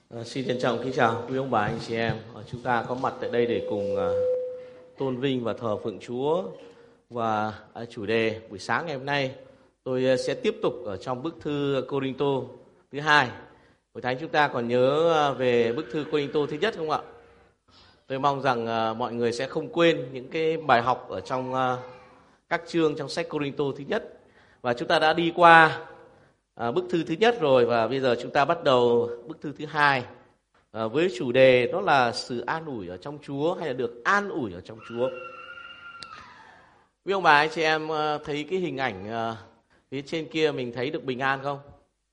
Xin trân trọng kính chào quý ông bà anh chị em. Chúng ta có mặt tại đây để cùng tôn vinh và thờ phượng Chúa. Và chủ đề buổi sáng ngày hôm nay tôi sẽ tiếp tục ở trong bức thư Cô-rinh-tô thứ 2. Hội thánh chúng ta còn nhớ về bức thư Cô-rinh-tô thứ nhất không ạ? Tôi mong rằng mọi người sẽ không quên những cái bài học ở trong các chương trong sách Cô-rinh-tô thứ nhất. Và chúng ta đã đi qua bức thư thứ nhất rồi, và bây giờ chúng ta bắt đầu bức thư thứ 2 với chủ đề đó là sự an ủi ở trong Chúa, hay là được an ủi ở trong Chúa. Quý ông bà anh chị em thấy cái hình ảnh phía trên kia mình thấy được bình an không?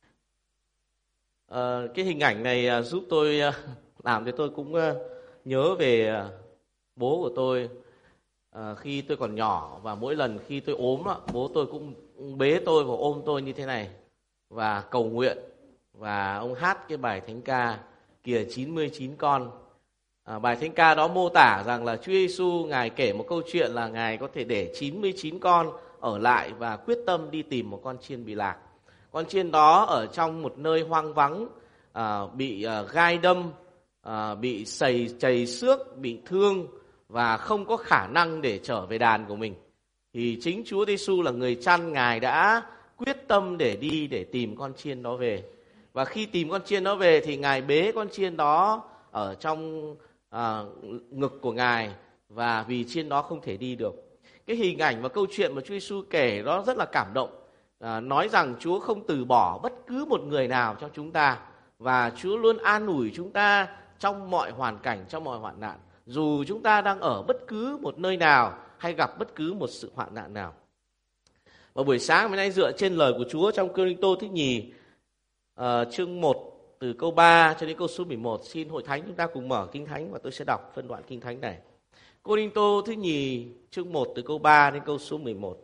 Cái hình ảnh này giúp tôi làm cho tôi cũng nhớ về bố của tôi khi tôi còn nhỏ, và mỗi lần khi tôi ốm bố tôi cũng bế tôi và ôm tôi như thế này và cầu nguyện, và ông hát cái bài thánh ca Kìa 99 con. Bài thánh ca đó mô tả rằng là Chúa Giêsu Ngài kể một câu chuyện là Ngài có thể để 99 con ở lại và quyết tâm đi tìm một con chiên bị lạc. Con chiên đó ở trong một nơi hoang vắng, bị gai đâm, bị chầy xước, bị thương và không có khả năng để trở về đàn của mình. Thì chính Chúa Giêsu là người chăn, Ngài đã quyết tâm để đi để tìm con chiên đó về. Và khi tìm con chiên đó về thì Ngài bế con chiên đó ở trong ngực của Ngài, và vì chiên đó không thể đi được. Cái hình ảnh và câu chuyện mà Chúa Giêsu kể đó rất là cảm động, nói rằng Chúa không từ bỏ bất cứ một người nào trong chúng ta, và Chúa luôn an ủi chúng ta trong mọi hoàn cảnh, trong mọi hoạn nạn, dù chúng ta đang ở bất cứ một nơi nào hay gặp bất cứ một sự hoạn nạn nào. Và buổi sáng hôm nay dựa trên lời của Chúa trong Cô-rinh-tô thứ nhì chương 1 từ câu 3 cho đến câu số 11, xin hội thánh chúng ta cùng mở kinh thánh và tôi sẽ đọc phân đoạn kinh thánh này. Cô-rinh-tô thứ nhì chương 1 từ câu 3 đến câu số 11.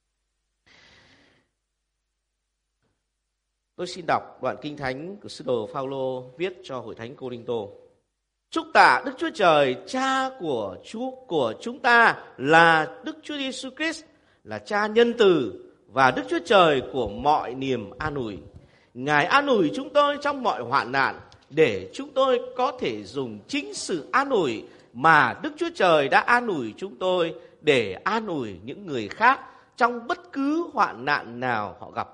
Tôi xin đọc đoạn kinh thánh của sứ đồ Phao-lô viết cho hội thánh Cô-rinh-tô. Chúc tạ Đức Chúa Trời, Cha của chúng ta là Đức Chúa Giêsu Christ, là Cha nhân từ và Đức Chúa Trời của mọi niềm an ủi. Ngài an ủi chúng tôi trong mọi hoạn nạn, để chúng tôi có thể dùng chính sự an ủi mà Đức Chúa Trời đã an ủi chúng tôi để an ủi những người khác trong bất cứ hoạn nạn nào họ gặp.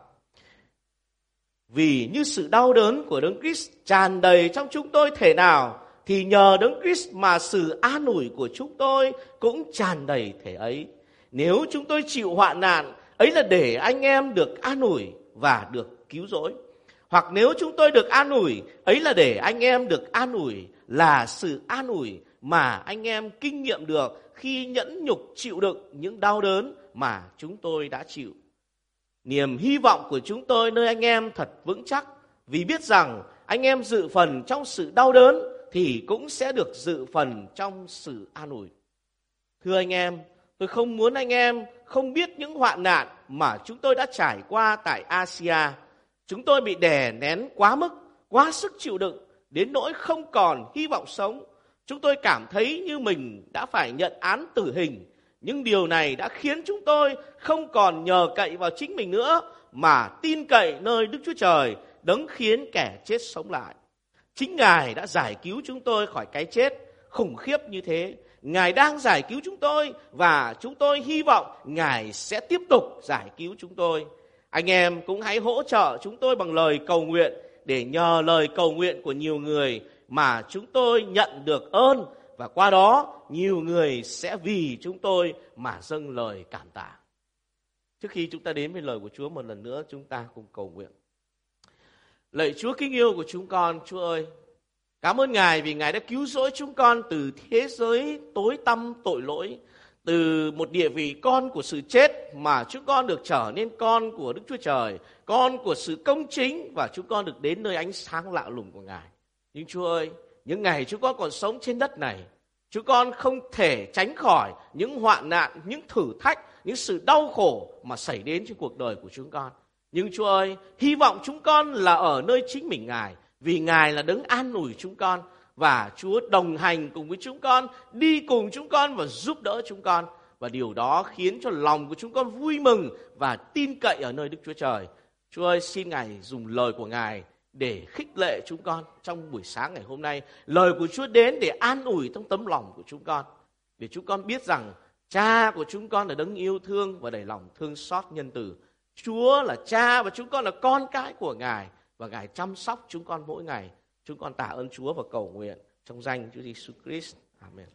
Vì như sự đau đớn của Đấng Christ tràn đầy trong chúng tôi thể nào, thì nhờ Đấng Christ mà sự an ủi của chúng tôi cũng tràn đầy thể ấy. Nếu chúng tôi chịu hoạn nạn, ấy là để anh em được an ủi và được cứu rỗi. Hoặc nếu chúng tôi được an ủi, ấy là để anh em được an ủi, là sự an ủi mà anh em kinh nghiệm được khi nhẫn nhục chịu đựng những đau đớn mà chúng tôi đã chịu. Niềm hy vọng của chúng tôi nơi anh em thật vững chắc, vì biết rằng anh em dự phần trong sự đau đớn thì cũng sẽ được dự phần trong sự an ủi. Thưa anh em, tôi không muốn anh em không biết những hoạn nạn mà chúng tôi đã trải qua tại Asia. Chúng tôi bị đè nén quá mức, quá sức chịu đựng, đến nỗi không còn hy vọng sống. Chúng tôi cảm thấy như mình đã phải nhận án tử hình. Nhưng điều này đã khiến chúng tôi không còn nhờ cậy vào chính mình nữa, mà tin cậy nơi Đức Chúa Trời, Đấng khiến kẻ chết sống lại. Chính Ngài đã giải cứu chúng tôi khỏi cái chết khủng khiếp như thế. Ngài đang giải cứu chúng tôi, và chúng tôi hy vọng Ngài sẽ tiếp tục giải cứu chúng tôi. Anh em cũng hãy hỗ trợ chúng tôi bằng lời cầu nguyện, để nhờ lời cầu nguyện của nhiều người mà chúng tôi nhận được ơn, và qua đó nhiều người sẽ vì chúng tôi mà dâng lời cảm tạ. Trước khi chúng ta đến với lời của Chúa, một lần nữa chúng ta cùng cầu nguyện. Lạy Chúa kính yêu của chúng con, Chúa ơi, cảm ơn Ngài vì Ngài đã cứu rỗi chúng con từ thế giới tối tăm tội lỗi, từ một địa vị con của sự chết mà chúng con được trở nên con của Đức Chúa Trời, con của sự công chính, và chúng con được đến nơi ánh sáng lạ lùng của Ngài. Nhưng Chúa ơi, những ngày chúng con còn sống trên đất này, chúng con không thể tránh khỏi những hoạn nạn, những thử thách, những sự đau khổ mà xảy đến trong cuộc đời của chúng con. Nhưng Chúa ơi, hy vọng chúng con là ở nơi chính mình Ngài, vì Ngài là Đấng an ủi chúng con, và Chúa đồng hành cùng với chúng con, đi cùng chúng con và giúp đỡ chúng con. Và điều đó khiến cho lòng của chúng con vui mừng và tin cậy ở nơi Đức Chúa Trời. Chúa ơi, xin Ngài dùng lời của Ngài để khích lệ chúng con trong buổi sáng ngày hôm nay. Lời của Chúa đến để an ủi trong tấm lòng của chúng con, để chúng con biết rằng Cha của chúng con là đấng yêu thương và đầy lòng thương xót nhân từ. Chúa là Cha và chúng con là con cái của Ngài, và Ngài chăm sóc chúng con mỗi ngày. Chúng con tạ ơn Chúa và cầu nguyện trong danh Chúa Giêsu Christ. Amen.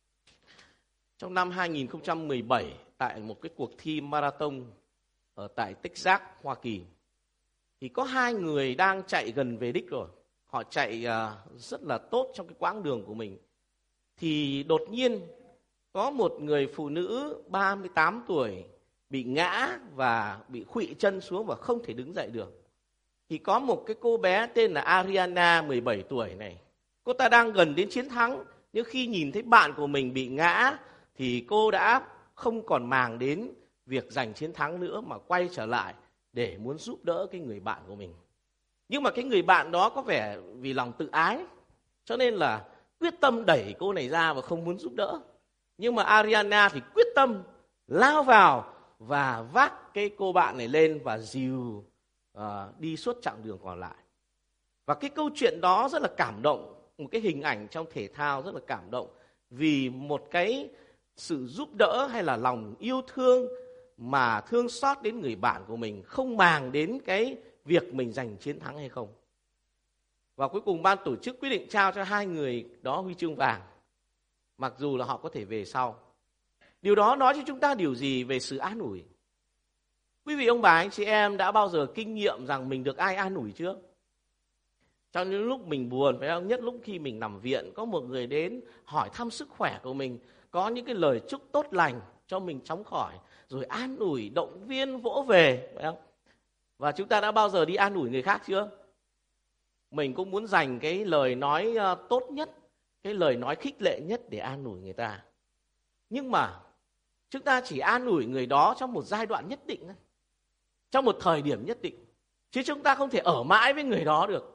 Trong năm 2017, tại một cái cuộc thi marathon ở tại Texas, Hoa Kỳ, thì có 2 người đang chạy gần về đích rồi. Họ chạy rất là tốt trong cái quãng đường của mình. Thì đột nhiên có một người phụ nữ 38 tuổi bị ngã và bị khuỵu chân xuống và không thể đứng dậy được. Thì có một cái cô bé tên là Ariana, 17 tuổi này. Cô ta đang gần đến chiến thắng, nhưng khi nhìn thấy bạn của mình bị ngã thì cô đã không còn màng đến việc giành chiến thắng nữa, mà quay trở lại để muốn giúp đỡ cái người bạn của mình. Nhưng mà cái người bạn đó có vẻ vì lòng tự ái, cho nên là quyết tâm đẩy cô này ra và không muốn giúp đỡ. Nhưng mà Ariana thì quyết tâm lao vào và vác cái cô bạn này lên và dìu đi suốt chặng đường còn lại. Và cái câu chuyện đó rất là cảm động, một cái hình ảnh trong thể thao rất là cảm động, vì một cái sự giúp đỡ hay là lòng yêu thương mà thương xót đến người bạn của mình, không màng đến cái việc mình giành chiến thắng hay không. Và cuối cùng ban tổ chức quyết định trao cho 2 người đó huy chương vàng, mặc dù là họ có thể về sau. Điều đó nói cho chúng ta điều gì về sự an ủi? Quý vị ông bà anh chị em đã bao giờ kinh nghiệm rằng mình được ai an ủi chưa? Trong những lúc mình buồn, phải không? Nhất lúc khi mình nằm viện, có một người đến hỏi thăm sức khỏe của mình, có những cái lời chúc tốt lành cho mình chóng khỏi, rồi an ủi, động viên, vỗ về, phải không? Và chúng ta đã bao giờ đi an ủi người khác chưa? Mình cũng muốn dành cái lời nói tốt nhất, cái lời nói khích lệ nhất để an ủi người ta. Nhưng mà chúng ta chỉ an ủi người đó trong một giai đoạn nhất định, trong một thời điểm nhất định, chứ chúng ta không thể ở mãi với người đó được.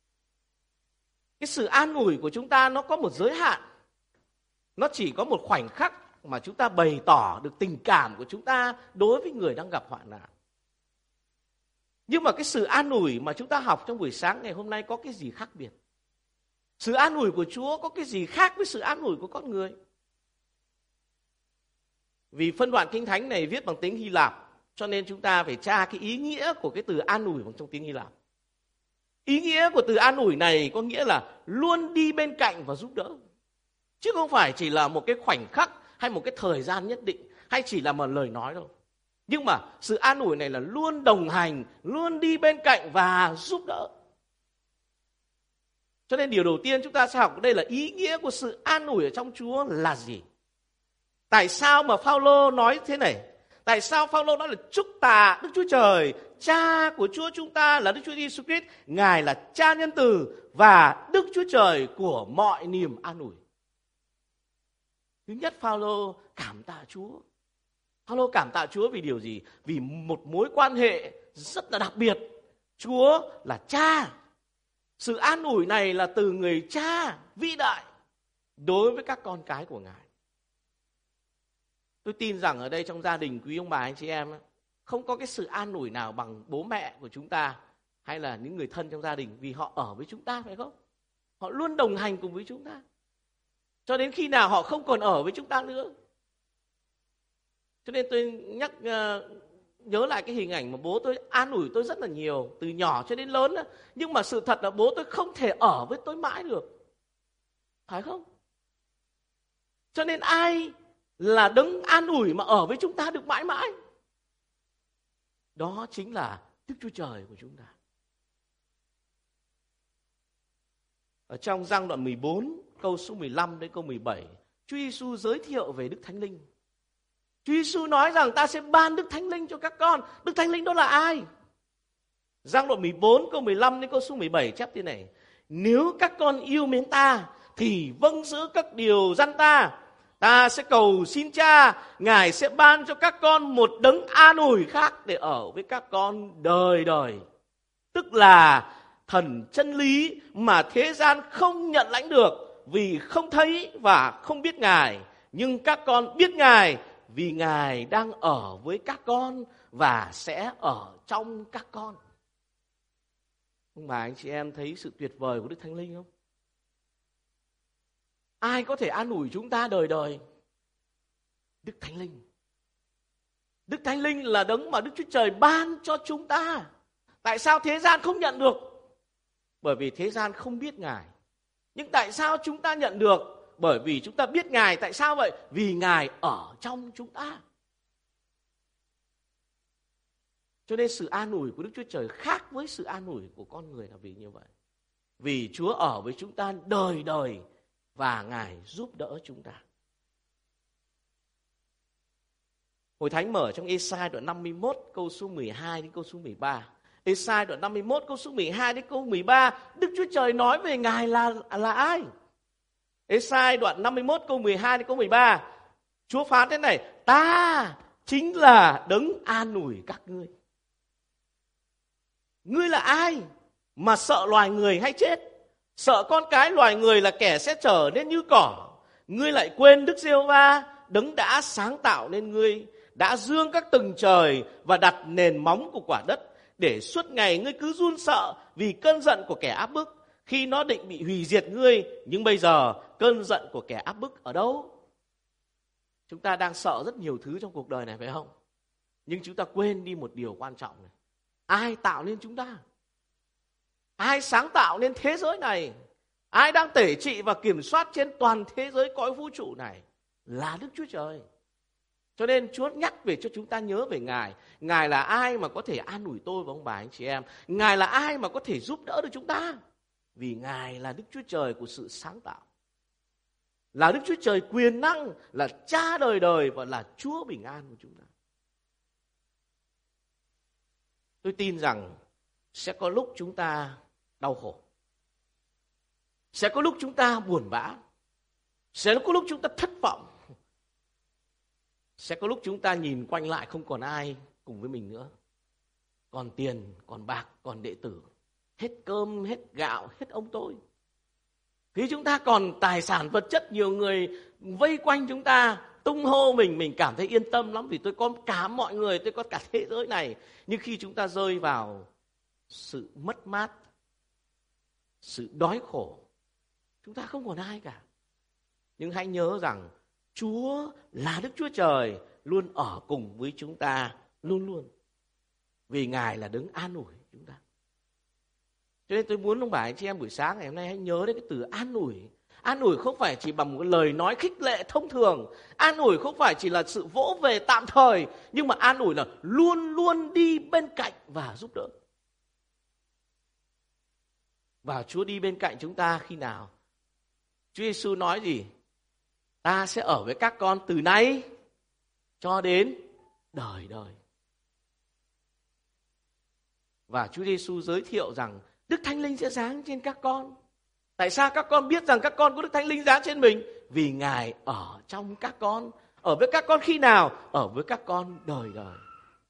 Cái sự an ủi của chúng ta nó có một giới hạn. Nó chỉ có một khoảnh khắc mà chúng ta bày tỏ được tình cảm của chúng ta đối với người đang gặp hoạn nạn. Nhưng mà cái sự an ủi mà chúng ta học trong buổi sáng ngày hôm nay có cái gì khác biệt? Sự an ủi của Chúa có cái gì khác với sự an ủi của con người? Vì phân đoạn Kinh Thánh này viết bằng tiếng Hy Lạp, cho nên chúng ta phải tra cái ý nghĩa của cái từ an ủi bằng trong tiếng Hy Lạp. Ý nghĩa của từ an ủi này có nghĩa là luôn đi bên cạnh và giúp đỡ. Chứ không phải chỉ là một cái khoảnh khắc hay một cái thời gian nhất định, hay chỉ là một lời nói đâu. Nhưng mà sự an ủi này là luôn đồng hành, luôn đi bên cạnh và giúp đỡ. Cho nên điều đầu tiên chúng ta sẽ học ở đây là ý nghĩa của sự an ủi ở trong Chúa là gì? Tại sao mà Phao-lô nói thế này? Tại sao Phao-lô nói là chúc tạ Đức Chúa Trời, Cha của Chúa chúng ta là Đức Chúa Giêsu Christ, Ngài là Cha nhân từ và Đức Chúa Trời của mọi niềm an ủi. Thứ nhất, Phao-lô cảm tạ Chúa. Phao-lô cảm tạ Chúa vì điều gì? Vì một mối quan hệ rất là đặc biệt. Chúa là Cha. Sự an ủi này là từ người Cha vĩ đại đối với các con cái của Ngài. Tôi tin rằng ở đây trong gia đình quý ông bà anh chị em không có cái sự an ủi nào bằng bố mẹ của chúng ta hay là những người thân trong gia đình, vì họ ở với chúng ta, phải không? Họ luôn đồng hành cùng với chúng ta cho đến khi nào họ không còn ở với chúng ta nữa. Cho nên tôi nhớ lại cái hình ảnh mà bố tôi an ủi tôi rất là nhiều, từ nhỏ cho đến lớn. Nhưng mà sự thật là bố tôi không thể ở với tôi mãi được, phải không? Cho nên ai là đấng an ủi mà ở với chúng ta được mãi mãi? Đó chính là Đức Chúa Trời của chúng ta. Ở trong Giăng đoạn 14, câu số 15 đến câu 17, Chúa Giêsu giới thiệu về Đức Thánh Linh. Chúa Giêsu nói rằng ta sẽ ban Đức Thánh Linh cho các con. Đức Thánh Linh đó là ai? Giăng đoạn 14 câu 15 đến câu số 17 chép thế này: nếu các con yêu mến ta thì vâng giữ các điều răn ta. Ta sẽ cầu xin Cha, Ngài sẽ ban cho các con một đấng an ủi khác để ở với các con đời đời. Tức là thần chân lý mà thế gian không nhận lãnh được, vì không thấy và không biết Ngài. Nhưng các con biết Ngài vì Ngài đang ở với các con và sẽ ở trong các con. Ông bà anh chị em thấy sự tuyệt vời của Đức Thánh Linh không? Ai có thể an ủi chúng ta đời đời? Đức Thánh Linh. Đức Thánh Linh là đấng mà Đức Chúa Trời ban cho chúng ta. Tại sao thế gian không nhận được? Bởi vì thế gian không biết Ngài. Nhưng tại sao chúng ta nhận được? Bởi vì chúng ta biết Ngài. Tại sao vậy? Vì Ngài ở trong chúng ta. Cho nên sự an ủi của Đức Chúa Trời khác với sự an ủi của con người là vì như vậy. Vì Chúa ở với chúng ta đời đời và Ngài giúp đỡ chúng ta. Hội Thánh mở trong Ê-sai đoạn 51 câu số 12 đến câu số 13. Ê-sai đoạn 51 câu số 12 đến câu 13, Đức Chúa Trời nói về Ngài là ai? Ê-sai đoạn 51 câu 12 đến câu 13, Chúa phán thế này: ta chính là đấng an ủi các ngươi. Ngươi là ai mà sợ loài người hay chết? Sợ con cái loài người là kẻ sẽ trở nên như cỏ. Ngươi lại quên Đức Giê-hô-va, đấng đã sáng tạo nên ngươi, đã dương các tầng trời và đặt nền móng của quả đất, để suốt ngày ngươi cứ run sợ vì cơn giận của kẻ áp bức, khi nó định bị hủy diệt ngươi. Nhưng bây giờ cơn giận của kẻ áp bức ở đâu? Chúng ta đang sợ rất nhiều thứ trong cuộc đời này, phải không? Nhưng chúng ta quên đi một điều quan trọng này. Ai tạo nên chúng ta? Ai sáng tạo nên thế giới này? Ai đang tể trị và kiểm soát trên toàn thế giới cõi vũ trụ này? Là Đức Chúa Trời. Cho nên Chúa nhắc về cho chúng ta nhớ về Ngài. Ngài là ai mà có thể an ủi tôi và ông bà anh chị em? Ngài là ai mà có thể giúp đỡ được chúng ta? Vì Ngài là Đức Chúa Trời của sự sáng tạo, là Đức Chúa Trời quyền năng, là Cha đời đời và là Chúa bình an của chúng ta. Tôi tin rằng sẽ có lúc chúng ta đau khổ, sẽ có lúc chúng ta buồn bã, sẽ có lúc chúng ta thất vọng, sẽ có lúc chúng ta nhìn quanh lại không còn ai cùng với mình nữa. Còn tiền, còn bạc, còn đệ tử, hết cơm, hết gạo, hết ông tôi. Khi chúng ta còn tài sản vật chất, nhiều người vây quanh chúng ta tung hô mình cảm thấy yên tâm lắm vì tôi có cả mọi người, tôi có cả thế giới này. Nhưng khi chúng ta rơi vào sự mất mát, sự đói khổ, chúng ta không còn ai cả. Nhưng hãy nhớ rằng Chúa là Đức Chúa Trời, luôn ở cùng với chúng ta, luôn luôn. Vì Ngài là đấng an ủi chúng ta. Cho nên tôi muốn ông bà anh chị em buổi sáng ngày hôm nay hãy nhớ đến cái từ an ủi. An ủi không phải chỉ bằng một lời nói khích lệ thông thường. An ủi không phải chỉ là sự vỗ về tạm thời. Nhưng mà an ủi là luôn luôn đi bên cạnh và giúp đỡ. Và Chúa đi bên cạnh chúng ta khi nào? Chúa Giêsu nói gì? Ta sẽ ở với các con từ nay cho đến đời đời. Và Chúa Giêsu giới thiệu rằng Đức Thánh Linh sẽ giáng trên các con. Tại sao các con biết rằng các con có Đức Thánh Linh giáng trên mình? Vì Ngài ở trong các con. Ở với các con khi nào? Ở với các con đời đời.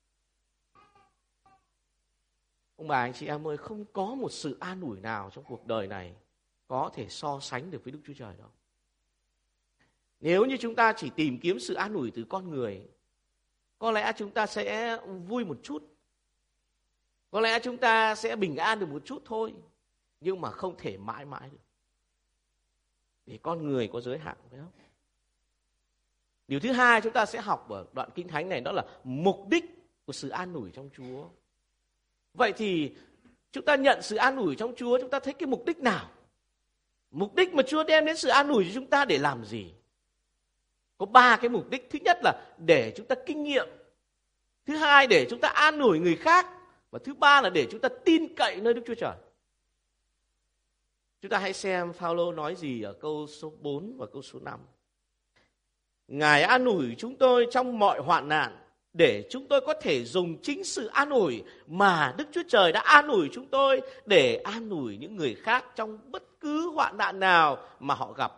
Ông bà anh chị em ơi, không có một sự an ủi nào trong cuộc đời này có thể so sánh được với Đức Chúa Trời đâu. Nếu như chúng ta chỉ tìm kiếm sự an ủi từ con người, có lẽ chúng ta sẽ vui một chút, có lẽ chúng ta sẽ bình an được một chút thôi, nhưng mà không thể mãi mãi được. Vì con người có giới hạn, phải không? Điều thứ hai chúng ta sẽ học ở đoạn Kinh Thánh này, đó là mục đích của sự an ủi trong Chúa. Vậy thì chúng ta nhận sự an ủi trong Chúa, chúng ta thấy cái mục đích nào? Mục đích mà Chúa đem đến sự an ủi cho chúng ta để làm gì? Có 3 cái mục đích. Thứ nhất là để chúng ta kinh nghiệm. Thứ hai để chúng ta an ủi người khác. Và thứ ba là để chúng ta tin cậy nơi Đức Chúa Trời. Chúng ta hãy xem Phao-lô nói gì ở câu số 4 và câu số 5. Ngài an ủi chúng tôi trong mọi hoạn nạn, để chúng tôi có thể dùng chính sự an ủi mà Đức Chúa Trời đã an ủi chúng tôi để an ủi những người khác trong bất cứ hoạn nạn nào mà họ gặp.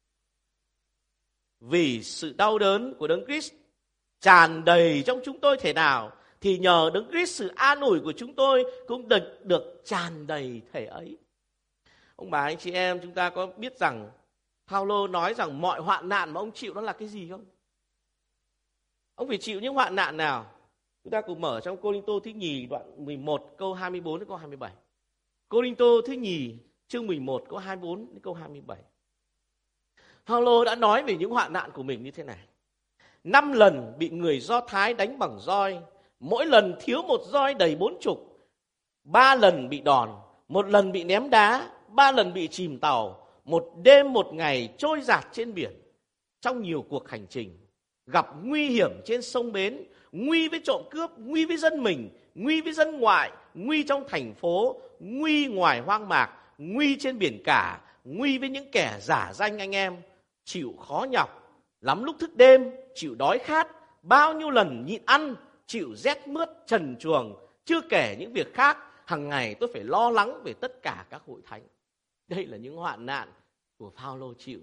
Vì sự đau đớn của Đấng Christ tràn đầy trong chúng tôi thể nào, thì nhờ Đấng Christ sự an ủi của chúng tôi cũng được tràn đầy thể ấy. Ông bà anh chị em, chúng ta có biết rằng Phao-lô nói rằng mọi hoạn nạn mà ông chịu đó là cái gì không? Ông phải chịu những hoạn nạn nào? Chúng ta cùng mở trong Cô-rinh-tô thứ nhì đoạn 11 câu 24 đến câu 27. Cô-rinh-tô thứ nhì chương 11 câu 24 đến câu 27. Phaolô đã nói về những hoạn nạn của mình như thế này. 5 lần bị người Do Thái đánh bằng roi, mỗi lần thiếu một roi đầy 40. 3 lần bị đòn, 1 lần bị ném đá, 3 lần bị chìm tàu, 1 đêm 1 ngày trôi dạt trên biển. Trong nhiều cuộc hành trình, gặp nguy hiểm trên sông bến, nguy với trộm cướp, nguy với dân mình, nguy với dân ngoại, nguy trong thành phố, nguy ngoài hoang mạc, nguy trên biển cả, nguy với những kẻ giả danh anh em, chịu khó nhọc, lắm lúc thức đêm, chịu đói khát, bao nhiêu lần nhịn ăn, chịu rét mướt trần truồng, chưa kể những việc khác, hàng ngày tôi phải lo lắng về tất cả các hội thánh. Đây là những hoạn nạn của Phaolô chịu.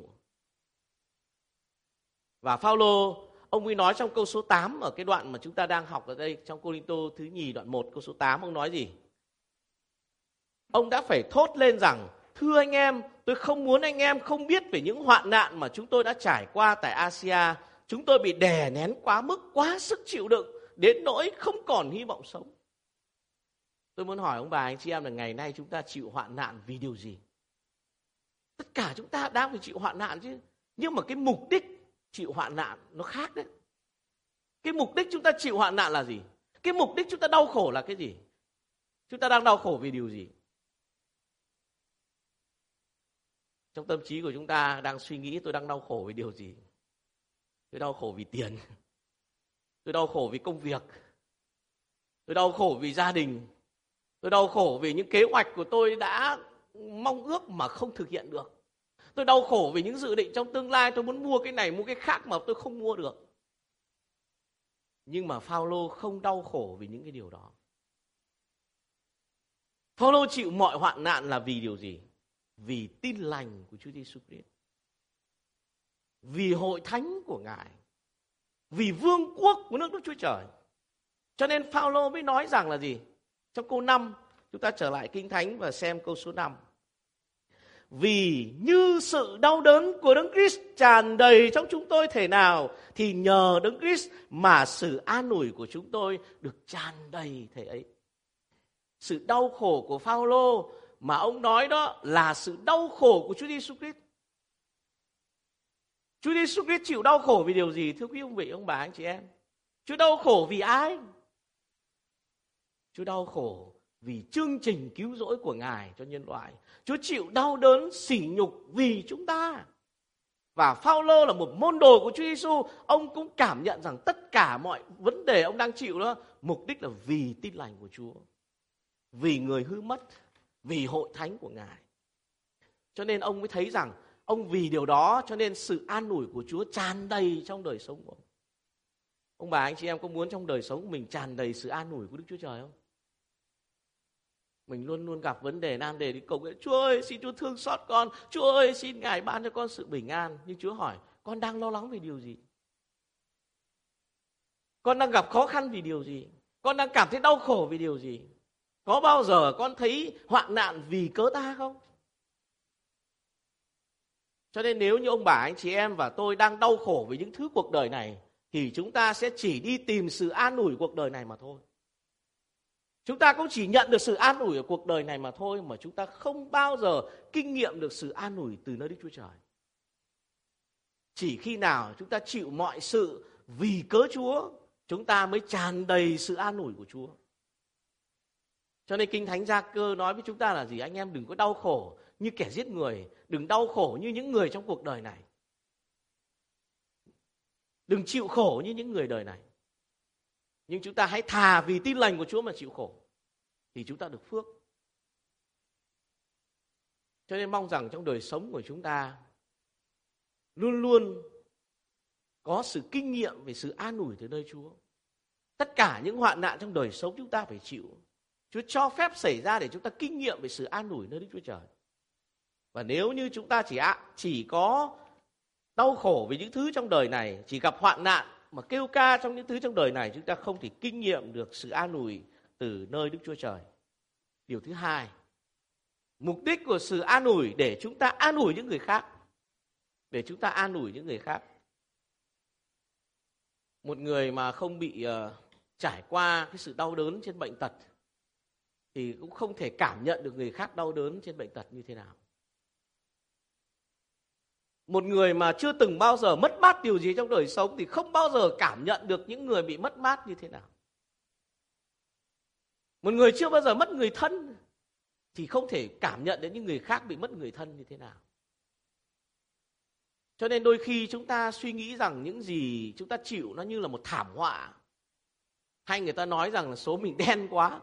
Và Phaolô, ông ấy nói trong câu số 8 ở cái đoạn mà chúng ta đang học ở đây, trong Cô-rinh-tô thứ nhì đoạn 1 câu số 8, ông nói gì? Ông đã phải thốt lên rằng, thưa anh em, tôi không muốn anh em không biết về những hoạn nạn mà chúng tôi đã trải qua tại Asia. Chúng tôi bị đè nén quá mức, quá sức chịu đựng, đến nỗi không còn hy vọng sống. Tôi muốn hỏi ông bà anh chị em là ngày nay chúng ta chịu hoạn nạn vì điều gì? Tất cả chúng ta đang phải chịu hoạn nạn chứ. Nhưng mà cái mục đích chịu hoạn nạn nó khác đấy. Cái mục đích chúng ta chịu hoạn nạn là gì? Cái mục đích chúng ta đau khổ là cái gì? Chúng ta đang đau khổ vì điều gì? Trong tâm trí của chúng ta đang suy nghĩ tôi đang đau khổ vì điều gì? Tôi đau khổ vì tiền. Tôi đau khổ vì công việc. Tôi đau khổ vì gia đình. Tôi đau khổ vì những kế hoạch của tôi đã mong ước mà không thực hiện được. Tôi đau khổ vì những dự định trong tương lai, tôi muốn mua cái này, mua cái khác mà tôi không mua được. Nhưng mà Phaolô không đau khổ vì những cái điều đó. Phaolô chịu mọi hoạn nạn là vì điều gì? Vì tin lành của Chúa Giêsu Christ. Vì hội thánh của Ngài. Vì vương quốc của nước Đức Chúa Trời. Cho nên Phaolô mới nói rằng là gì? Trong câu 5, chúng ta trở lại Kinh Thánh và xem câu số 5. Vì như sự đau đớn của Đấng Christ tràn đầy trong chúng tôi thể nào, thì nhờ Đấng Christ mà sự an ủi của chúng tôi được tràn đầy thể ấy. Sự đau khổ của Phaolô mà ông nói đó là sự đau khổ của Chúa Giêsu Christ. Chúa Giêsu Christ chịu đau khổ vì điều gì? Thưa quý ông vị, ông bà, anh chị em. Chúa đau khổ vì ai? Chúa đau khổ vì chương trình cứu rỗi của Ngài cho nhân loại. Chúa chịu đau đớn sỉ nhục vì chúng ta. Và Phaolô là một môn đồ của Chúa Giêsu, ông cũng cảm nhận rằng tất cả mọi vấn đề ông đang chịu đó, mục đích là vì tin lành của Chúa. Vì người hư mất, vì hội thánh của Ngài. Cho nên ông mới thấy rằng ông vì điều đó cho nên sự an ủi của Chúa tràn đầy trong đời sống của ông. Ông bà anh chị em có muốn trong đời sống của mình tràn đầy sự an ủi của Đức Chúa Trời không? Mình luôn luôn gặp vấn đề nan đề đi cầu nguyện, Chúa ơi xin Chúa thương xót con, Chúa ơi xin Ngài ban cho con sự bình an. Nhưng Chúa hỏi, con đang lo lắng vì điều gì? Con đang gặp khó khăn vì điều gì? Con đang cảm thấy đau khổ vì điều gì? Có bao giờ con thấy hoạn nạn vì cớ ta không? Cho nên nếu như ông bà anh chị em và tôi đang đau khổ vì những thứ cuộc đời này, thì chúng ta sẽ chỉ đi tìm sự an ủi cuộc đời này mà thôi. Chúng ta cũng chỉ nhận được sự an ủi ở cuộc đời này mà thôi, mà chúng ta không bao giờ kinh nghiệm được sự an ủi từ nơi Đức Chúa Trời. Chỉ khi nào chúng ta chịu mọi sự vì cớ Chúa, chúng ta mới tràn đầy sự an ủi của Chúa. Cho nên Kinh Thánh Gia-cơ nói với chúng ta là gì? Anh em đừng có đau khổ như kẻ giết người, đừng đau khổ như những người trong cuộc đời này. Đừng chịu khổ như những người đời này. Nhưng chúng ta hãy thà vì tin lành của Chúa mà chịu khổ, thì chúng ta được phước. Cho nên mong rằng trong đời sống của chúng ta luôn luôn có sự kinh nghiệm về sự an ủi từ nơi Chúa. Tất cả những hoạn nạn trong đời sống chúng ta phải chịu, Chúa cho phép xảy ra để chúng ta kinh nghiệm về sự an ủi nơi Đức Chúa Trời. Và nếu như chúng ta chỉ có đau khổ vì những thứ trong đời này, chỉ gặp hoạn nạn mà kêu ca trong những thứ trong đời này, chúng ta không thể kinh nghiệm được sự an ủi từ nơi Đức Chúa Trời. Điều thứ hai, mục đích của sự an ủi để chúng ta an ủi những người khác. Để chúng ta an ủi những người khác. Một người mà không bị trải qua cái sự đau đớn trên bệnh tật thì cũng không thể cảm nhận được người khác đau đớn trên bệnh tật như thế nào. Một người mà chưa từng bao giờ mất mát điều gì trong đời sống thì không bao giờ cảm nhận được những người bị mất mát như thế nào. Một người chưa bao giờ mất người thân thì không thể cảm nhận đến những người khác bị mất người thân như thế nào. Cho nên đôi khi chúng ta suy nghĩ rằng những gì chúng ta chịu nó như là một thảm họa. Hay người ta nói rằng là số mình đen quá.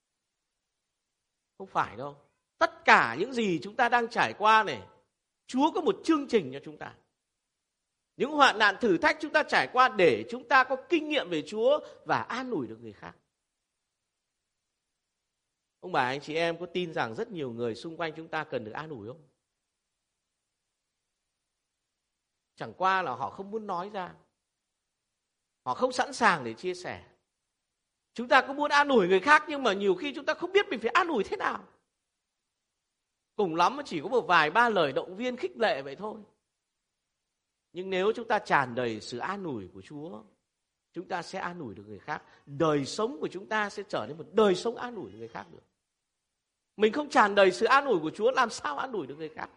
Không phải đâu. Tất cả những gì chúng ta đang trải qua này, Chúa có một chương trình cho chúng ta. Những hoạn nạn thử thách chúng ta trải qua để chúng ta có kinh nghiệm về Chúa và an ủi được người khác. Ông bà anh chị em có tin rằng rất nhiều người xung quanh chúng ta cần được an ủi không? Chẳng qua là họ không muốn nói ra. Họ không sẵn sàng để chia sẻ. Chúng ta cũng muốn an ủi người khác nhưng mà nhiều khi chúng ta không biết mình phải an ủi thế nào. Cùng lắm chỉ có một vài ba lời động viên khích lệ vậy thôi. Nhưng nếu chúng ta tràn đầy sự an ủi của Chúa, chúng ta sẽ an ủi được người khác. Đời sống của chúng ta sẽ trở nên một đời sống an ủi người khác được. Mình không tràn đầy sự an ủi của Chúa, làm sao an ủi được người khác?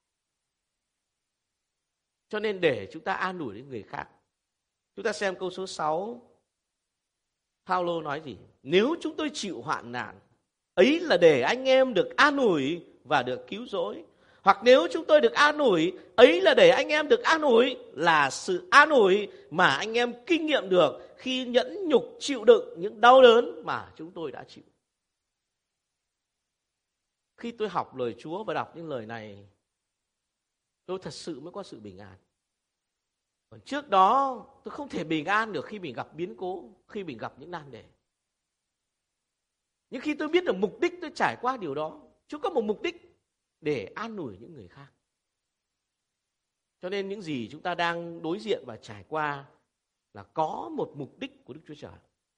Cho nên để chúng ta an ủi đến người khác, chúng ta xem câu số 6. Phaolô nói gì? Nếu chúng tôi chịu hoạn nạn, ấy là để anh em được an ủi và được cứu rỗi. Hoặc nếu chúng tôi được an ủi, ấy là để anh em được an ủi, là sự an ủi mà anh em kinh nghiệm được khi nhẫn nhục chịu đựng những đau đớn mà chúng tôi đã chịu. Khi tôi học lời Chúa và đọc những lời này, tôi thật sự mới có sự bình an. Còn trước đó tôi không thể bình an được khi mình gặp biến cố, khi mình gặp những nan đề. Nhưng khi tôi biết được mục đích tôi trải qua điều đó, Chúa có một mục đích để an ủi những người khác. Cho nên những gì chúng ta đang đối diện và trải qua là có một mục đích của Đức Chúa Trời.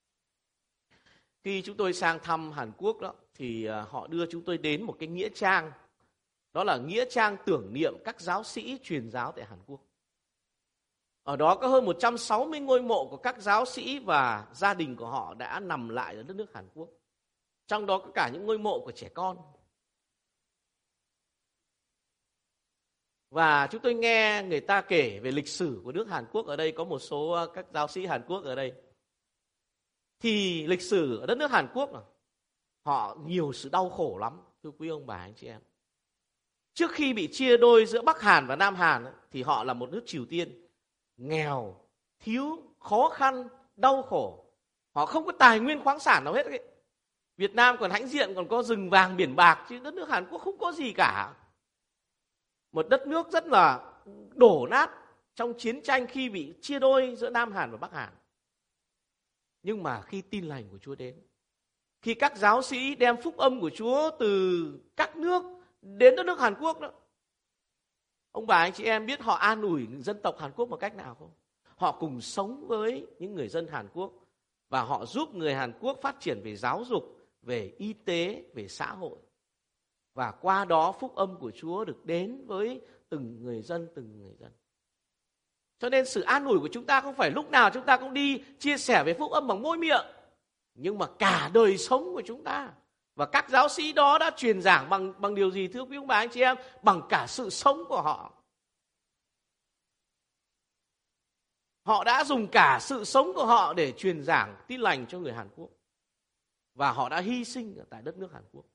Khi chúng tôi sang thăm Hàn Quốc đó, thì họ đưa chúng tôi đến một cái nghĩa trang. Đó là nghĩa trang tưởng niệm các giáo sĩ truyền giáo tại Hàn Quốc. Ở đó có hơn 160 ngôi mộ của các giáo sĩ và gia đình của họ đã nằm lại ở đất nước Hàn Quốc. Trong đó có cả những ngôi mộ của trẻ con. Và chúng tôi nghe người ta kể về lịch sử của nước Hàn Quốc. Ở đây có một số các giáo sĩ Hàn Quốc ở đây. Thì lịch sử ở đất nước Hàn Quốc họ nhiều sự đau khổ lắm, thưa quý ông bà anh chị em. Trước khi bị chia đôi giữa Bắc Hàn và Nam Hàn thì họ là một nước Triều Tiên. Nghèo, thiếu, khó khăn, đau khổ. Họ không có tài nguyên khoáng sản nào hết ấy. Việt Nam còn hãnh diện, còn có rừng vàng biển bạc, chứ đất nước Hàn Quốc không có gì cả. Một đất nước rất là đổ nát trong chiến tranh khi bị chia đôi giữa Nam Hàn và Bắc Hàn. Nhưng mà khi tin lành của Chúa đến, khi các giáo sĩ đem phúc âm của Chúa từ các nước đến đất nước Hàn Quốc đó, ông bà anh chị em biết họ an ủi dân tộc Hàn Quốc một cách nào không? Họ cùng sống với những người dân Hàn Quốc và họ giúp người Hàn Quốc phát triển về giáo dục, về y tế, về xã hội. Và qua đó phúc âm của Chúa được đến với từng người dân, từng người dân. Cho nên sự an ủi của chúng ta không phải lúc nào chúng ta cũng đi chia sẻ về phúc âm bằng môi miệng, nhưng mà cả đời sống của chúng ta. Và các giáo sĩ đó đã truyền giảng bằng điều gì thưa quý ông bà anh chị em? Bằng cả sự sống của họ. Họ đã dùng cả sự sống của họ để truyền giảng tin lành cho người Hàn Quốc. Và họ đã hy sinh ở tại đất nước Hàn Quốc.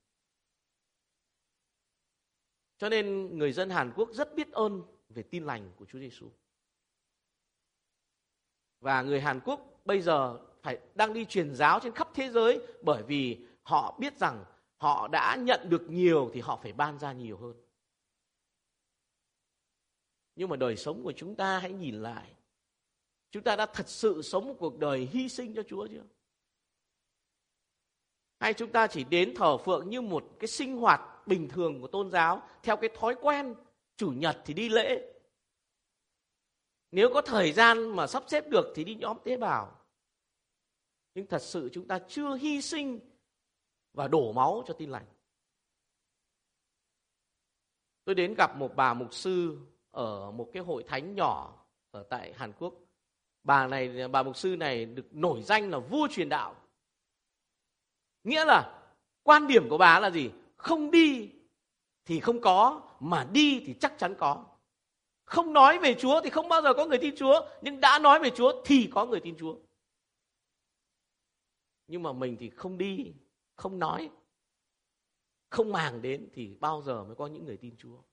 Cho nên người dân Hàn Quốc rất biết ơn về tin lành của Chúa Giêsu. Và người Hàn Quốc bây giờ đang đi truyền giáo trên khắp thế giới bởi vì họ biết rằng họ đã nhận được nhiều thì họ phải ban ra nhiều hơn. Nhưng mà đời sống của chúng ta hãy nhìn lại. Chúng ta đã thật sự sống một cuộc đời hy sinh cho Chúa chưa? Hay chúng ta chỉ đến thờ phượng như một cái sinh hoạt bình thường của tôn giáo theo cái thói quen chủ nhật thì đi lễ. Nếu có thời gian mà sắp xếp được thì đi nhóm tế bào. Nhưng thật sự chúng ta chưa hy sinh và đổ máu cho tin lành. Tôi đến gặp một bà mục sư ở một cái hội thánh nhỏ ở tại Hàn Quốc. Bà mục sư này được nổi danh là vua truyền đạo. Nghĩa là Quan điểm của bà là gì? Không đi thì không có, mà đi thì chắc chắn có. Không nói về Chúa thì không bao giờ có người tin Chúa, nhưng đã nói về Chúa thì có người tin Chúa. Nhưng mà mình thì không đi, không nói, không màng đến thì bao giờ mới có những người tin Chúa.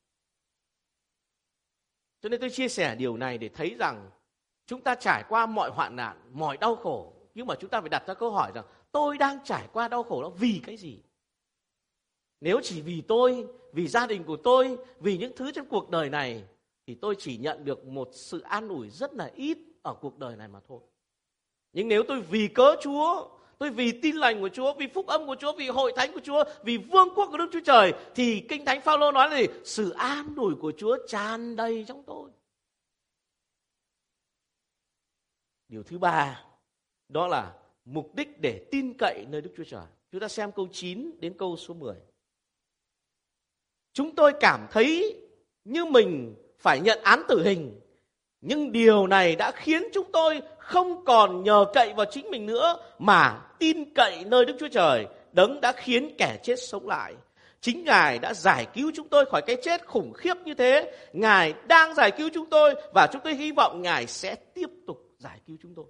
Cho nên tôi chia sẻ điều này để thấy rằng chúng ta trải qua mọi hoạn nạn, mọi đau khổ, nhưng mà chúng ta phải đặt ra câu hỏi rằng tôi đang trải qua đau khổ đó vì cái gì? Nếu chỉ vì tôi, vì gia đình của tôi, vì những thứ trong cuộc đời này, thì tôi chỉ nhận được một sự an ủi rất là ít ở cuộc đời này mà thôi. Nhưng nếu tôi vì cớ Chúa, tôi vì tin lành của Chúa, vì phúc âm của Chúa, vì hội thánh của Chúa, vì vương quốc của Đức Chúa Trời, thì Kinh Thánh Phaolô nói là gì? Sự an ủi của Chúa tràn đầy trong tôi. Điều thứ ba, đó là mục đích để tin cậy nơi Đức Chúa Trời. Chúng ta xem câu 9 đến câu số 10. Chúng tôi cảm thấy như mình phải nhận án tử hình, nhưng điều này đã khiến chúng tôi không còn nhờ cậy vào chính mình nữa, mà tin cậy nơi Đức Chúa Trời, Đấng đã khiến kẻ chết sống lại. Chính Ngài đã giải cứu chúng tôi khỏi cái chết khủng khiếp như thế. Ngài đang giải cứu chúng tôi, và chúng tôi hy vọng Ngài sẽ tiếp tục giải cứu chúng tôi.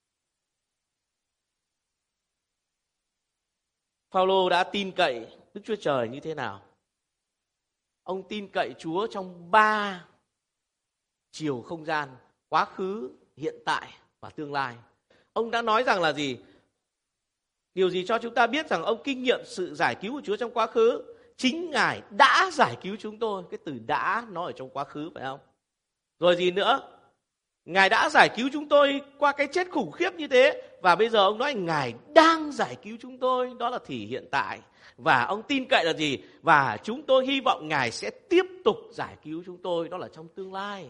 Phaolô đã tin cậy Đức Chúa Trời như thế nào? Ông tin cậy Chúa trong 3 chiều không gian: quá khứ, hiện tại và tương lai. Ông đã nói rằng là gì? Điều gì cho chúng ta biết rằng ông kinh nghiệm sự giải cứu của Chúa trong quá khứ? Chính Ngài đã giải cứu chúng tôi. Cái từ đã nó ở trong quá khứ, phải không? Rồi gì nữa? Ngài đã giải cứu chúng tôi qua cái chết khủng khiếp như thế. Và bây giờ ông nói Ngài đang giải cứu chúng tôi. Đó là thì hiện tại. Và ông tin cậy là gì? Và chúng tôi hy vọng Ngài sẽ tiếp tục giải cứu chúng tôi. Đó là trong tương lai.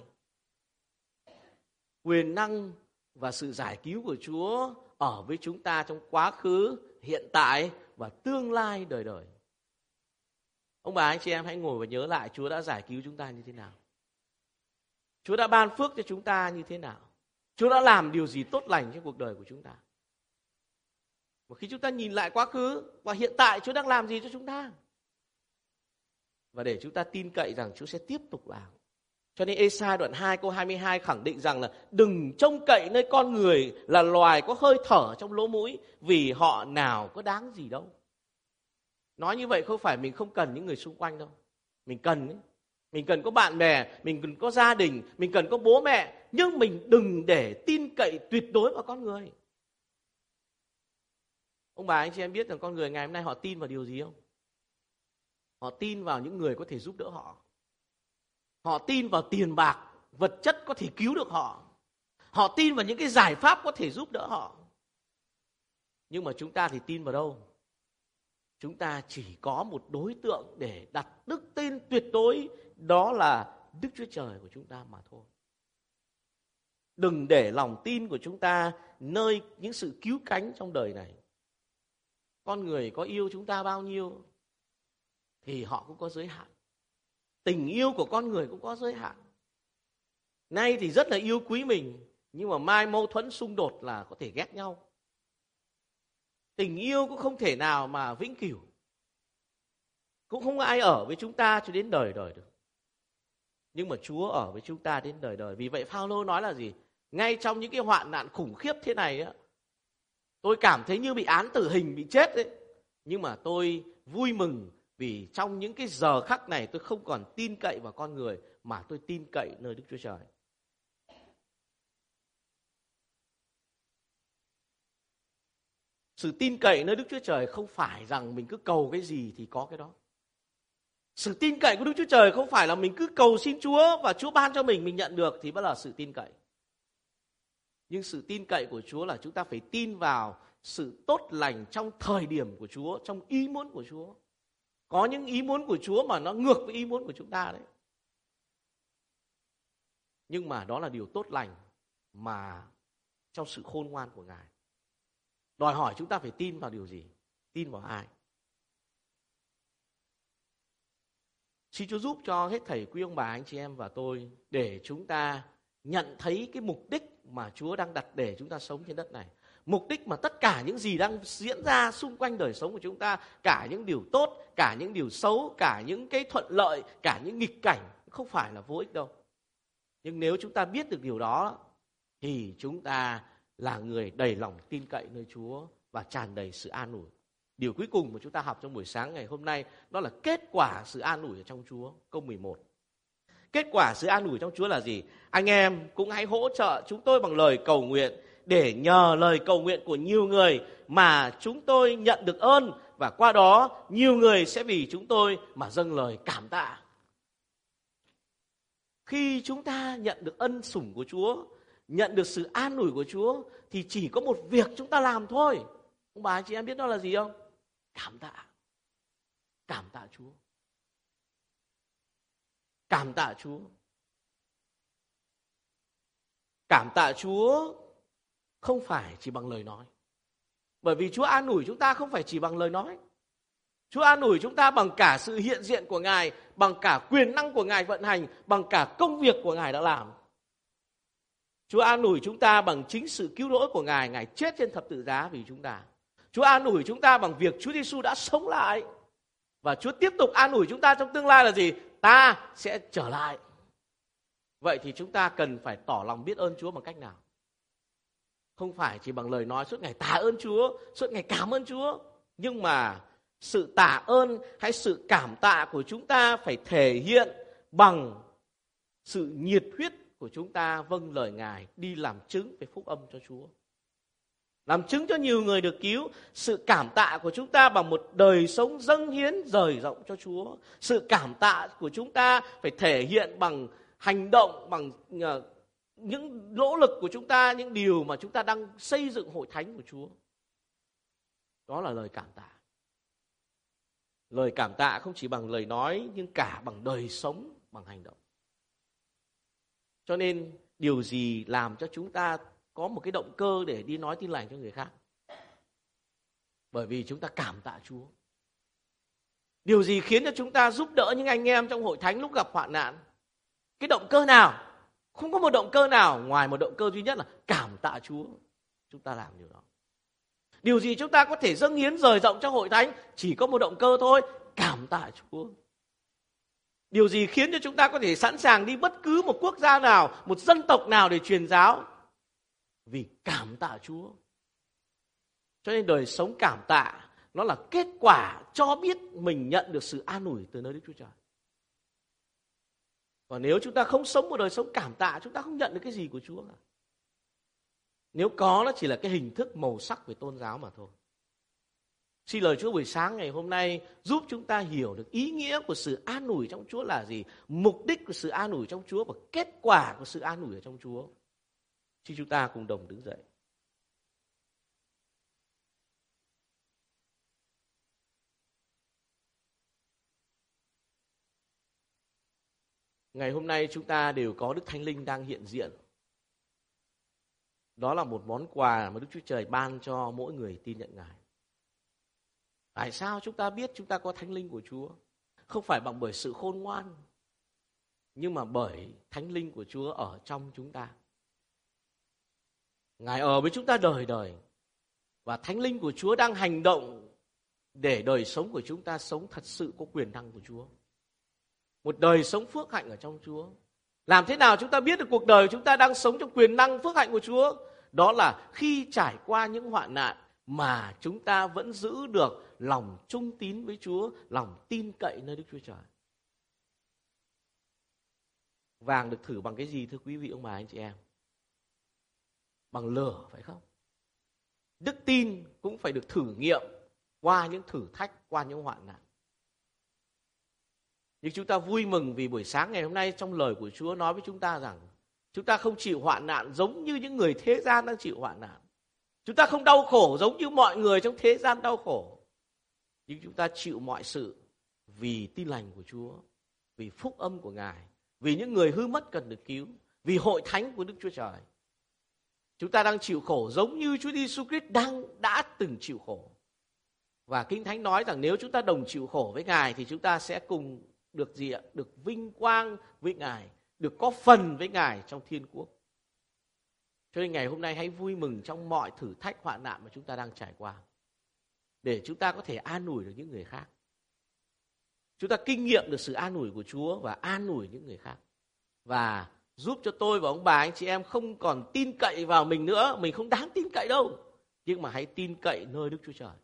Quyền năng và sự giải cứu của Chúa ở với chúng ta trong quá khứ, hiện tại và tương lai đời đời. Ông bà anh chị em hãy ngồi và nhớ lại Chúa đã giải cứu chúng ta như thế nào. Chúa đã ban phước cho chúng ta như thế nào. Chúa đã làm điều gì tốt lành trong cuộc đời của chúng ta. Và khi chúng ta nhìn lại quá khứ và hiện tại Chúa đang làm gì cho chúng ta. Và để chúng ta tin cậy rằng Chúa sẽ tiếp tục làm. Cho nên Ê-sai đoạn 2 câu 22 khẳng định rằng là đừng trông cậy nơi con người là loài có hơi thở trong lỗ mũi, vì họ nào có đáng gì đâu. Nói như vậy không phải mình không cần những người xung quanh đâu. Mình cần ấy. Mình cần có bạn bè, mình cần có gia đình, mình cần có bố mẹ. Nhưng mình đừng để tin cậy tuyệt đối vào con người. Ông bà anh chị em biết rằng con người ngày hôm nay họ tin vào điều gì không? Họ tin vào những người có thể giúp đỡ họ. Họ tin vào tiền bạc, vật chất có thể cứu được họ. Họ tin vào những cái giải pháp có thể giúp đỡ họ. Nhưng mà chúng ta thì tin vào đâu? Chúng ta chỉ có một đối tượng để đặt đức tin tuyệt đối, đó là Đức Chúa Trời của chúng ta mà thôi. Đừng để lòng tin của chúng ta nơi những sự cứu cánh trong đời này. Con người có yêu chúng ta bao nhiêu thì họ cũng có giới hạn. Tình yêu của con người cũng có giới hạn. Nay thì rất là yêu quý mình, nhưng mà mai mâu thuẫn xung đột là có thể ghét nhau. Tình yêu cũng không thể nào mà vĩnh cửu. Cũng không ai ở với chúng ta cho đến đời đời được. Nhưng mà Chúa ở với chúng ta đến đời đời. Vì vậy Phaolô nói là gì? Ngay trong những cái hoạn nạn khủng khiếp thế này á, tôi cảm thấy như bị án tử hình, bị chết ấy. Nhưng mà tôi vui mừng vì trong những cái giờ khắc này tôi không còn tin cậy vào con người, mà tôi tin cậy nơi Đức Chúa Trời. Sự tin cậy nơi Đức Chúa Trời không phải rằng mình cứ cầu cái gì thì có cái đó. Sự tin cậy của Đức Chúa Trời không phải là mình cứ cầu xin Chúa và Chúa ban cho mình nhận được thì mới là sự tin cậy. Nhưng sự tin cậy của Chúa là chúng ta phải tin vào sự tốt lành trong thời điểm của Chúa, trong ý muốn của Chúa. Có những ý muốn của Chúa mà nó ngược với ý muốn của chúng ta đấy. Nhưng mà đó là điều tốt lành mà trong sự khôn ngoan của Ngài. Đòi hỏi chúng ta phải tin vào điều gì? Tin vào ai? Xin Chúa giúp cho hết thảy quý ông bà, anh chị em và tôi để chúng ta nhận thấy cái mục đích mà Chúa đang đặt để chúng ta sống trên đất này. Mục đích mà tất cả những gì đang diễn ra xung quanh đời sống của chúng ta, cả những điều tốt, cả những điều xấu, cả những cái thuận lợi, cả những nghịch cảnh, không phải là vô ích đâu. Nhưng nếu chúng ta biết được điều đó, thì chúng ta là người đầy lòng tin cậy nơi Chúa và tràn đầy sự an ủi. Điều cuối cùng mà chúng ta học trong buổi sáng ngày hôm nay, đó là kết quả sự an ủi ở trong Chúa. Câu 11. Kết quả sự an ủi trong Chúa là gì? Anh em cũng hãy hỗ trợ chúng tôi bằng lời cầu nguyện, để nhờ lời cầu nguyện của nhiều người mà chúng tôi nhận được ơn, và qua đó nhiều người sẽ vì chúng tôi mà dâng lời cảm tạ. Khi chúng ta nhận được ân sủng của Chúa, nhận được sự an ủi của Chúa, thì chỉ có một việc chúng ta làm thôi. Ông bà anh chị em biết đó là gì không? Cảm tạ. Cảm tạ Chúa. Cảm tạ Chúa. Cảm tạ Chúa không phải chỉ bằng lời nói. Bởi vì Chúa an ủi chúng ta không phải chỉ bằng lời nói. Chúa an ủi chúng ta bằng cả sự hiện diện của Ngài, bằng cả quyền năng của Ngài vận hành, bằng cả công việc của Ngài đã làm. Chúa an ủi chúng ta bằng chính sự cứu rỗi của Ngài, Ngài chết trên thập tự giá vì chúng ta. Chúa an ủi chúng ta bằng việc Chúa Giêsu đã sống lại. Và Chúa tiếp tục an ủi chúng ta trong tương lai là gì? Ta sẽ trở lại. Vậy thì chúng ta cần phải tỏ lòng biết ơn Chúa bằng cách nào? Không phải chỉ bằng lời nói suốt ngày tạ ơn Chúa, suốt ngày cảm ơn Chúa. Nhưng mà sự tạ ơn hay sự cảm tạ của chúng ta phải thể hiện bằng sự nhiệt huyết của chúng ta vâng lời Ngài, đi làm chứng về phúc âm cho Chúa. Làm chứng cho nhiều người được cứu. Sự cảm tạ của chúng ta bằng một đời sống dâng hiến rời rộng cho Chúa. Sự cảm tạ của chúng ta phải thể hiện bằng hành động, bằng những nỗ lực của chúng ta, những điều mà chúng ta đang xây dựng hội thánh của Chúa. Đó là lời cảm tạ. Lời cảm tạ không chỉ bằng lời nói, nhưng cả bằng đời sống, bằng hành động. Cho nên điều gì làm cho chúng ta có một cái động cơ để đi nói tin lành cho người khác? Bởi vì chúng ta cảm tạ Chúa. Điều gì khiến cho chúng ta giúp đỡ những anh em trong hội thánh lúc gặp hoạn nạn? Cái động cơ nào? Không có một động cơ nào ngoài một động cơ duy nhất là cảm tạ Chúa. Chúng ta làm điều đó. Điều gì chúng ta có thể dâng hiến rời rộng cho hội thánh? Chỉ có một động cơ thôi, cảm tạ Chúa. Điều gì khiến cho chúng ta có thể sẵn sàng đi bất cứ một quốc gia nào, một dân tộc nào để truyền giáo? Vì cảm tạ Chúa. Cho nên đời sống cảm tạ nó là kết quả cho biết mình nhận được sự an ủi từ nơi Đức Chúa Trời. Còn nếu chúng ta không sống một đời sống cảm tạ, chúng ta không nhận được cái gì của Chúa cả. Nếu có, nó chỉ là cái hình thức màu sắc về tôn giáo mà thôi. Xin lời Chúa buổi sáng ngày hôm nay giúp chúng ta hiểu được ý nghĩa của sự an ủi trong Chúa là gì, mục đích của sự an ủi trong Chúa và kết quả của sự an ủi ở trong Chúa. Xin chúng ta cùng đồng đứng dậy. Ngày hôm nay chúng ta đều có Đức Thánh Linh đang hiện diện. Đó là một món quà mà Đức Chúa Trời ban cho mỗi người tin nhận Ngài. Tại sao chúng ta biết chúng ta có Thánh Linh của Chúa? Không phải bằng bởi sự khôn ngoan, nhưng mà bởi Thánh Linh của Chúa ở trong chúng ta. Ngài ở với chúng ta đời đời. Và Thánh Linh của Chúa đang hành động để đời sống của chúng ta sống thật sự có quyền năng của Chúa. Một đời sống phước hạnh ở trong Chúa. Làm thế nào chúng ta biết được cuộc đời chúng ta đang sống trong quyền năng phước hạnh của Chúa? Đó là khi trải qua những hoạn nạn mà chúng ta vẫn giữ được lòng trung tín với Chúa, lòng tin cậy nơi Đức Chúa Trời. Vàng được thử bằng cái gì thưa quý vị ông bà anh chị em? Bằng lửa phải không? Đức tin cũng phải được thử nghiệm qua những thử thách, qua những hoạn nạn. Nhưng chúng ta vui mừng vì buổi sáng ngày hôm nay trong lời của Chúa nói với chúng ta rằng chúng ta không chịu hoạn nạn giống như những người thế gian đang chịu hoạn nạn. Chúng ta không đau khổ giống như mọi người trong thế gian đau khổ. Nhưng chúng ta chịu mọi sự vì tin lành của Chúa, vì phúc âm của Ngài, vì những người hư mất cần được cứu, vì hội thánh của Đức Chúa Trời. Chúng ta đang chịu khổ giống như Chúa Giêsu Christ đã từng chịu khổ. Và Kinh Thánh nói rằng nếu chúng ta đồng chịu khổ với Ngài thì chúng ta sẽ cùng được gì ạ? Được vinh quang với Ngài, được có phần với Ngài trong thiên quốc. Cho nên ngày hôm nay hãy vui mừng trong mọi thử thách hoạn nạn mà chúng ta đang trải qua, để chúng ta có thể an ủi được những người khác. Chúng ta kinh nghiệm được sự an ủi của Chúa và an ủi những người khác. Và giúp cho tôi và ông bà anh chị em không còn tin cậy vào mình nữa. Mình không đáng tin cậy đâu. Nhưng mà hãy tin cậy nơi Đức Chúa Trời.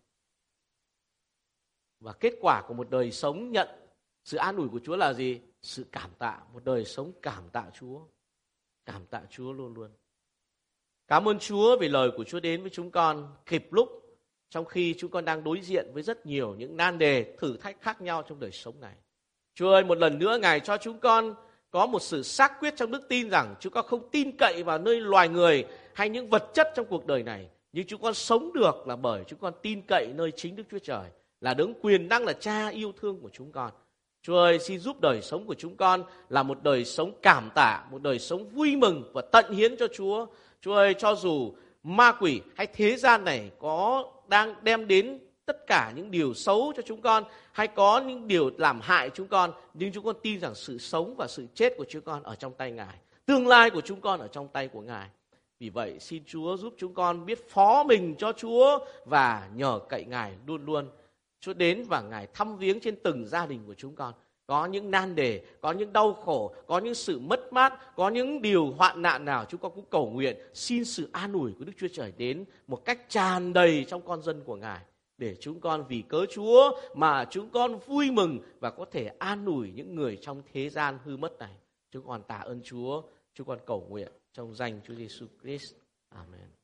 Và kết quả của một đời sống nhận sự an ủi của Chúa là gì? Sự cảm tạ. Một đời sống cảm tạ Chúa. Cảm tạ Chúa luôn luôn. Cảm ơn Chúa vì lời của Chúa đến với chúng con kịp lúc, trong khi chúng con đang đối diện với rất nhiều những nan đề, thử thách khác nhau trong đời sống này. Chúa ơi, một lần nữa Ngài cho chúng con có một sự xác quyết trong đức tin rằng chúng con không tin cậy vào nơi loài người hay những vật chất trong cuộc đời này. Nhưng chúng con sống được là bởi chúng con tin cậy nơi chính Đức Chúa Trời, là đấng quyền năng, là Cha yêu thương của chúng con. Chúa ơi, xin giúp đời sống của chúng con là một đời sống cảm tạ, một đời sống vui mừng và tận hiến cho Chúa. Chúa ơi, cho dù ma quỷ hay thế gian này có đang đem đến tất cả những điều xấu cho chúng con, hay có những điều làm hại chúng con, nhưng chúng con tin rằng sự sống và sự chết của chúng con ở trong tay Ngài. Tương lai của chúng con ở trong tay của Ngài. Vì vậy, xin Chúa giúp chúng con biết phó mình cho Chúa và nhờ cậy Ngài luôn luôn. Chúa đến và Ngài thăm viếng trên từng gia đình của chúng con. Có những nan đề, có những đau khổ, có những sự mất mát, có những điều hoạn nạn nào, chúng con cũng cầu nguyện xin sự an ủi của Đức Chúa Trời đến một cách tràn đầy trong con dân của Ngài, để chúng con vì cớ Chúa mà chúng con vui mừng và có thể an ủi những người trong thế gian hư mất này. Chúng con tạ ơn Chúa, chúng con cầu nguyện trong danh Chúa Giêsu Christ. Amen.